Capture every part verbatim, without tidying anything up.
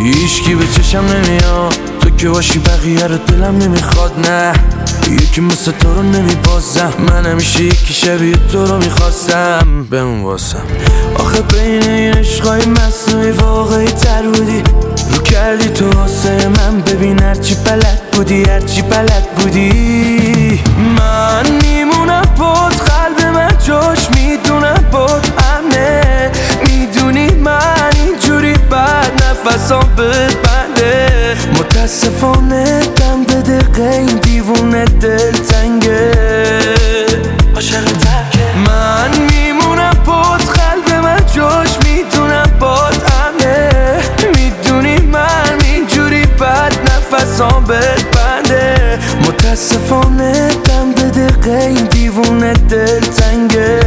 هیچکی به چشم نمیاد، تو که باشی بقیه رو دلم نمیخواد. نه یکی مثل تو رو نمیبازم، من همیشه یکی شبیه تو رو میخواستم بمون واسم. آخه بین این عشقای مصنوعی واقعی تر بودی، رو کردی تو واسه من. ببین هرچی بلد بودی، هرچی بلد بودی. من میمونم بود، قلب من جاش میدونم بود امنه. میدونی من اینجوری بعد نفسام بد بنده. متاسفانه دم به دقیقه این دیوونه دل تنگه، عاشق ترکه. من میمونم بود، قلب من جاش میدونم بود امنه. میدونی من اینجوری بعد نفسام بد بنده. متاسفانه دم به دقیقه این دیوونه دل تنگه.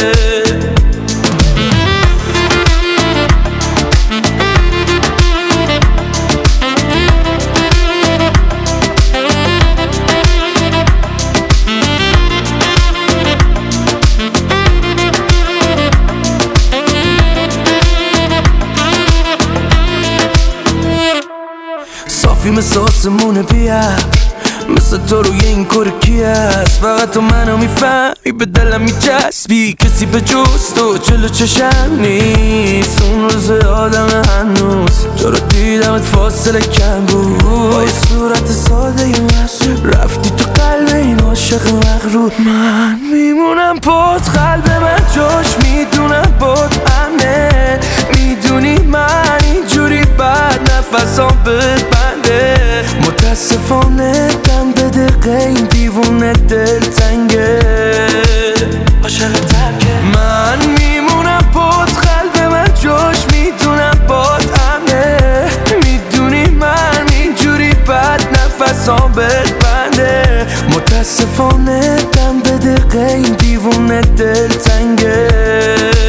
صافی مثل آسمون بیار، مثل تو روی این کار کی هست؟ فقط تو منو میفهمی، به دلم میچسبی. کسی به جز تو جلو چشم نیست. اون روز آدم هنوز تو رو دیدمت فاصله کم بود. با یه صورت ساده ی مسئول رفتی تو قلب این عاشق مغرور. من میمونم بود، قلب من جاش میدونم بود امنه. میدونی من اینجوری بعد نفسام بد بنده. متاسفانه دم به دقیقه این دیوونه دل تنگه، عاشق ترکه. من میمونم بود، قلب من جاش میدونم بود امنه. میدونی من اینجوری بعد نفسام بد بنده. متاسفانه دم به دقیقه این دیوونه دل تنگه.